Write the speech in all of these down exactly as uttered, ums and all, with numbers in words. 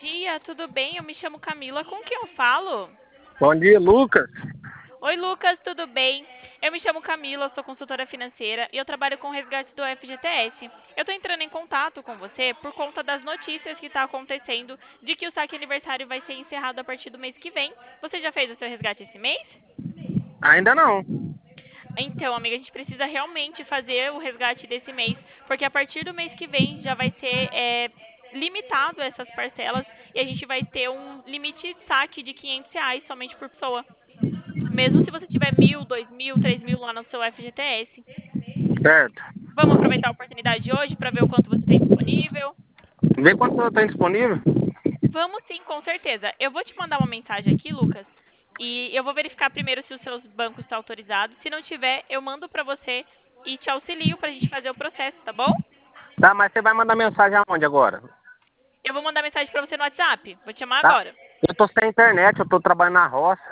dia, tudo bem? Eu me chamo Camila, com quem eu falo? Bom dia, Lucas. Oi, Lucas, tudo bem? Eu me chamo Camila, sou consultora financeira e eu trabalho com resgate do F G T S. Eu tô entrando em contato com você por conta das notícias que está acontecendo de que o saque aniversário vai ser encerrado a partir do mês que vem. Você já fez o seu resgate esse mês? Ainda não. Então, amiga, a gente precisa realmente fazer o resgate desse mês, porque a partir do mês que vem já vai ser é, limitado essas parcelas e a gente vai ter um limite de saque de quinhentos reais somente por pessoa. Mesmo se você tiver mil, dois mil, três mil lá no seu F G T S. Certo. Vamos aproveitar a oportunidade de hoje para ver o quanto você tem disponível? Vê quando você tem disponível. Vamos sim, com certeza. Eu vou te mandar uma mensagem aqui, Lucas, e eu vou verificar primeiro se os seus bancos estão autorizados. Se não tiver, eu mando para você e te auxilio para a gente fazer o processo, tá bom? Tá, mas você vai mandar mensagem aonde agora? Eu vou mandar mensagem para você no WhatsApp. Vou te chamar Tá? agora. Eu tô sem internet, eu tô trabalhando na roça.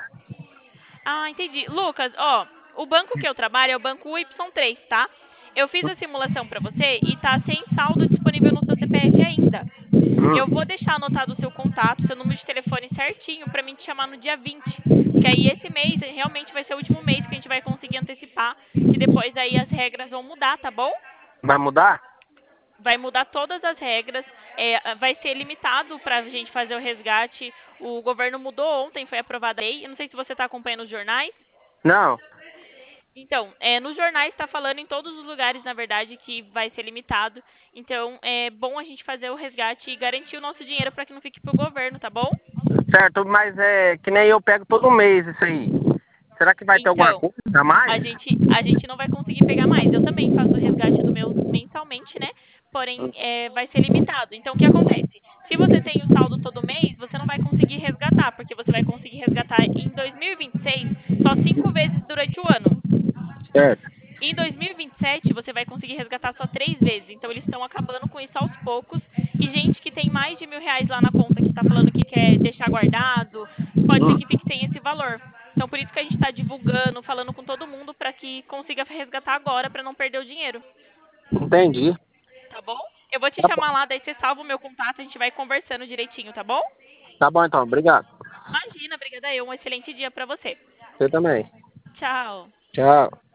Ah, entendi. Lucas, ó, o banco que eu trabalho é o banco Y três, tá? Eu fiz a simulação para você e tá sem saldo disponível no seu C P F ainda. Eu vou Hum, deixar anotado o seu contato, seu número de telefone certinho para mim te chamar no dia vinte. Porque aí esse mês realmente vai ser o último mês que a gente vai conseguir antecipar, que depois aí as regras vão mudar, tá bom? vai mudar? Vai mudar todas as regras, é, vai ser limitado para a gente fazer o resgate. O governo mudou ontem, foi aprovada a lei. Eu não sei se você está acompanhando os jornais. Não. Então, é, nos jornais está falando em todos os lugares, na verdade, que vai ser limitado. Então, é bom a gente fazer o resgate e garantir o nosso dinheiro para que não fique para o governo, tá bom? Certo, mas é que nem eu pego todo mês isso aí. Será que vai ter alguma Então, coisa a mais? a gente, a gente não vai conseguir pegar mais. Eu também faço o resgate do meu mensalmente, né? Porém, é, vai ser limitado. Então, o que acontece? Se você tem o saldo todo mês, você não vai conseguir resgatar, porque você vai conseguir resgatar em dois mil e vinte e seis só cinco vezes durante o ano. Certo. Em dois mil e vinte e sete, você vai conseguir resgatar só três vezes. Então, eles estão acabando com isso aos poucos. E gente que tem mais de mil reais lá na conta, que está falando que quer deixar guardado, pode ser Hum, que fique sem esse valor. Então, por isso que a gente está divulgando, falando com todo mundo, para que consiga resgatar agora, para não perder o dinheiro. entendi. Tá bom? Eu vou te Tá bom, chamar lá, daí você salva o meu contato, a gente vai conversando direitinho, tá bom? tá bom então, obrigado. Imagina, obrigada eu. Um excelente dia para você. Você também. Tchau. Tchau.